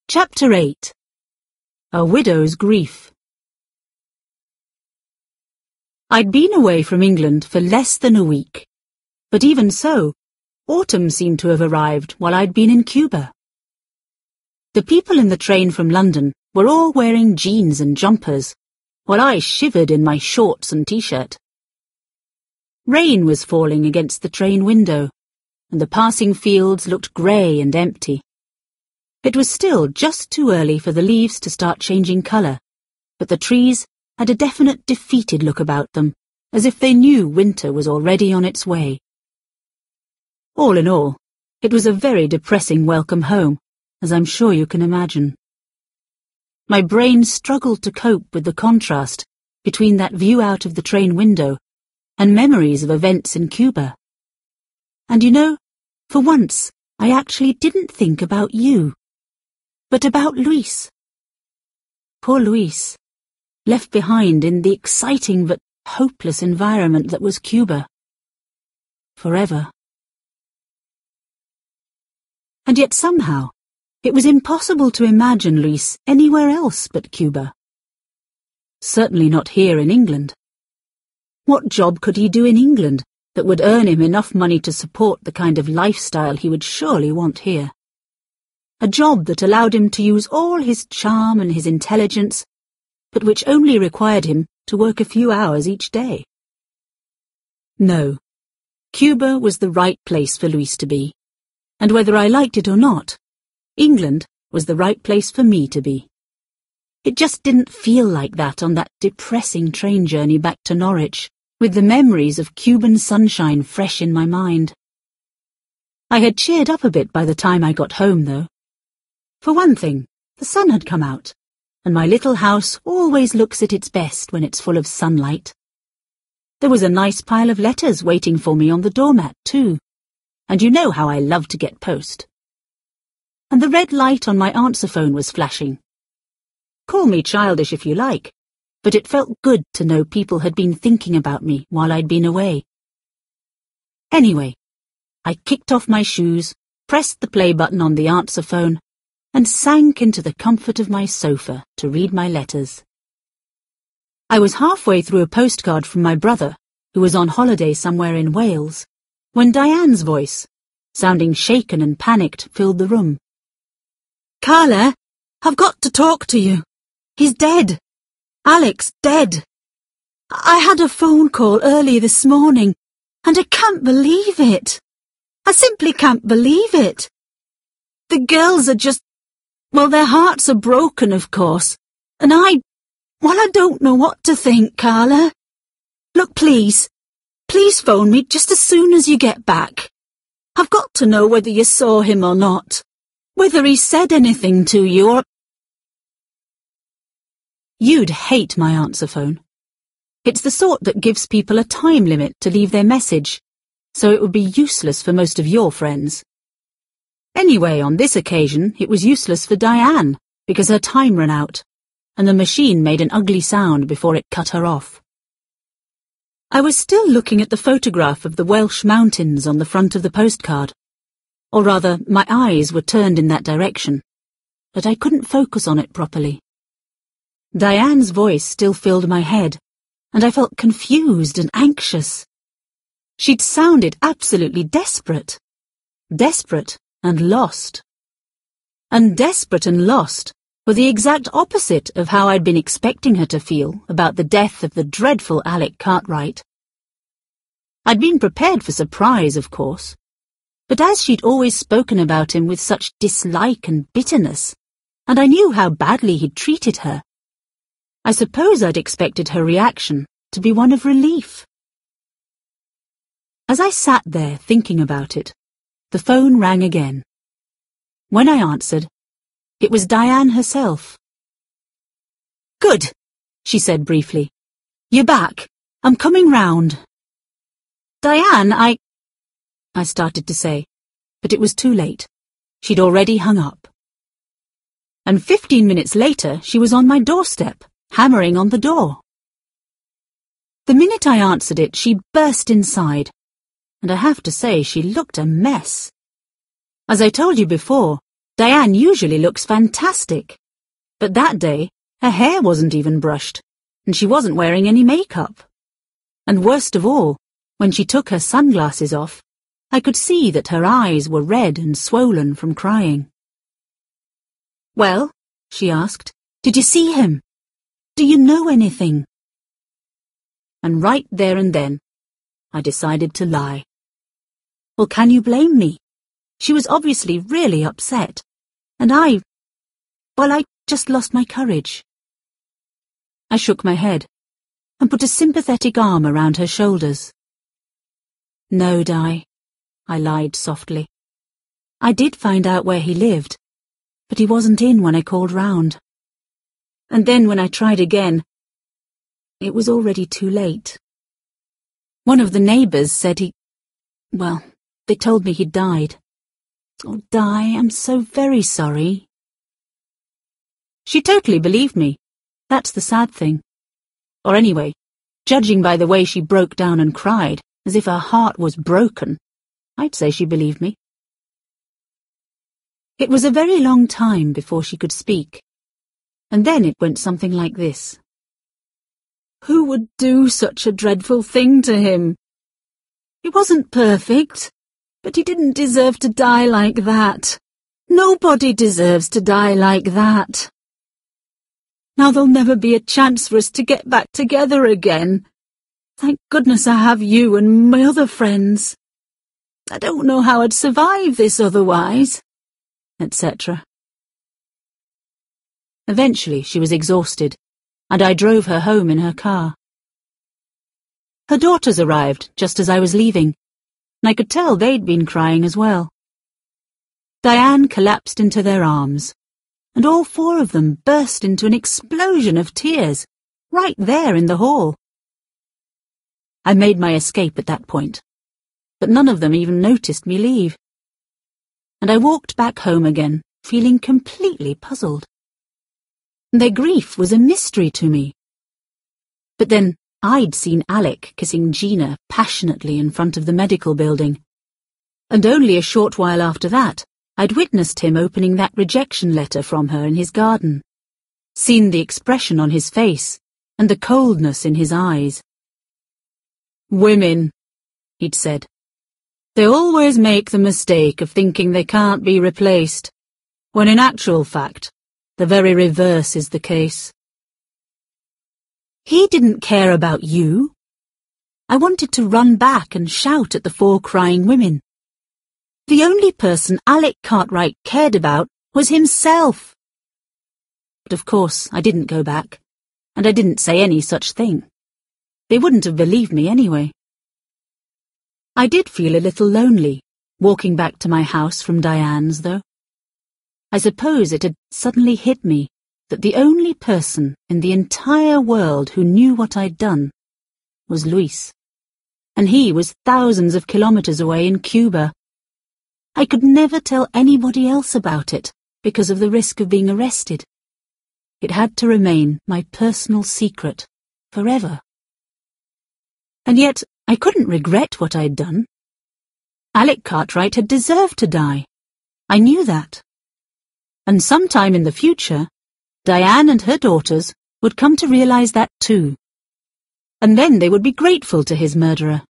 Chapter 8. A Widow's Grief. I'd been away from England for less than a week, but even so, autumn seemed to have arrived while I'd been in Cuba. The people in the train from London were all wearing jeans and jumpers, while I shivered in my shorts and t-shirt. Rain was falling against the train window, and the passing fields looked grey and empty. It was still just too early for the leaves to start changing colour, but the trees had a definite defeated look about them, as if they knew winter was already on its way. All in all, it was a very depressing welcome home, as I'm sure you can imagine. My brain struggled to cope with the contrast between that view out of the train window and memories of events in Cuba. And you know, for once, I actually didn't think about you, but about Luis. Poor Luis, left behind in the exciting but hopeless environment that was Cuba. Forever. And yet somehow, it was impossible to imagine Luis anywhere else but Cuba. Certainly not here in England. What job could he do in England that would earn him enough money to support the kind of lifestyle he would surely want here? A job that allowed him to use all his charm and his intelligence, but which only required him to work a few hours each day. No, Cuba was the right place for Luis to be, and whether I liked it or not, England was the right place for me to be. It just didn't feel like that on that depressing train journey back to Norwich, with the memories of Cuban sunshine fresh in my mind. I had cheered up a bit by the time I got home, though. For one thing, the sun had come out, and my little house always looks at its best when it's full of sunlight. There was a nice pile of letters waiting for me on the doormat, too, and you know how I love to get post. And the red light on my answer phone was flashing. Call me childish if you like, but it felt good to know people had been thinking about me while I'd been away. Anyway, I kicked off my shoes, pressed the play button on the answer phone, and sank into the comfort of my sofa to read my letters. I was halfway through a postcard from my brother, who was on holiday somewhere in Wales, when Diane's voice, sounding shaken and panicked, filled the room. "Carla, I've got to talk to you. He's dead. Alex, dead. I had a phone call early this morning, and I can't believe it. I simply can't believe it. The girls are just... Well, their hearts are broken, of course, and I don't know what to think, Carla. Look, please phone me just as soon as you get back. I've got to know whether you saw him or not, whether he said anything to you or..." You'd hate my answer phone. It's the sort that gives people a time limit to leave their message, so it would be useless for most of your friends. Anyway, on this occasion, it was useless for Diane, because her time ran out, and the machine made an ugly sound before it cut her off. I was still looking at the photograph of the Welsh mountains on the front of the postcard, or rather, my eyes were turned in that direction, but I couldn't focus on it properly. Diane's voice still filled my head, and I felt confused and anxious. She'd sounded absolutely desperate. Desperate and lost. And desperate and lost were the exact opposite of how I'd been expecting her to feel about the death of the dreadful Alec Cartwright. I'd been prepared for surprise, of course, but as she'd always spoken about him with such dislike and bitterness, and I knew how badly he'd treated her, I suppose I'd expected her reaction to be one of relief. As I sat there thinking about it, the phone rang again. When I answered, it was Diane herself. "Good," she said briefly. "You're back. I'm coming round." "Diane, I started to say, but it was too late. She'd already hung up. And 15 minutes later, she was on my doorstep, hammering on the door. The minute I answered it, she burst inside, and I have to say she looked a mess. As I told you before, Diane usually looks fantastic, but that day her hair wasn't even brushed, and she wasn't wearing any makeup. And worst of all, when she took her sunglasses off, I could see that her eyes were red and swollen from crying. "Well," she asked, "did you see him? Do you know anything?" And right there and then, I decided to lie. Well, can you blame me? She was obviously really upset, and I just lost my courage. I shook my head and put a sympathetic arm around her shoulders. "No, Di," I lied softly. "I did find out where he lived, but he wasn't in when I called round. And then when I tried again, it was already too late. One of the neighbours said they told me he'd died. Oh, Di, I'm so very sorry." She totally believed me. That's the sad thing. Or anyway, judging by the way she broke down and cried, as if her heart was broken, I'd say she believed me. It was a very long time before she could speak, and then it went something like this. "Who would do such a dreadful thing to him? He wasn't perfect, but he didn't deserve to die like that. Nobody deserves to die like that. Now there'll never be a chance for us to get back together again. Thank goodness I have you and my other friends. I don't know how I'd survive this otherwise," etc. Eventually she was exhausted, and I drove her home in her car. Her daughters arrived just as I was leaving, and I could tell they'd been crying as well. Diane collapsed into their arms, and all four of them burst into an explosion of tears, right there in the hall. I made my escape at that point, but none of them even noticed me leave. And I walked back home again, feeling completely puzzled. Their grief was a mystery to me. But then I'd seen Alec kissing Gina passionately in front of the medical building, and only a short while after that I'd witnessed him opening that rejection letter from her in his garden, seen the expression on his face and the coldness in his eyes. "Women," he'd said, "they always make the mistake of thinking they can't be replaced, when in actual fact, the very reverse is the case." He didn't care about you. I wanted to run back and shout at the four crying women. The only person Alec Cartwright cared about was himself. But of course I didn't go back, and I didn't say any such thing. They wouldn't have believed me anyway. I did feel a little lonely, walking back to my house from Diane's, though. I suppose it had suddenly hit me that the only person in the entire world who knew what I'd done was Luis, and he was thousands of kilometers away in Cuba. I could never tell anybody else about it because of the risk of being arrested. It had to remain my personal secret forever. And yet I couldn't regret what I'd done. Alec Cartwright had deserved to die. I knew that. And sometime in the future, Diane and her daughters would come to realize that too. And then they would be grateful to his murderer.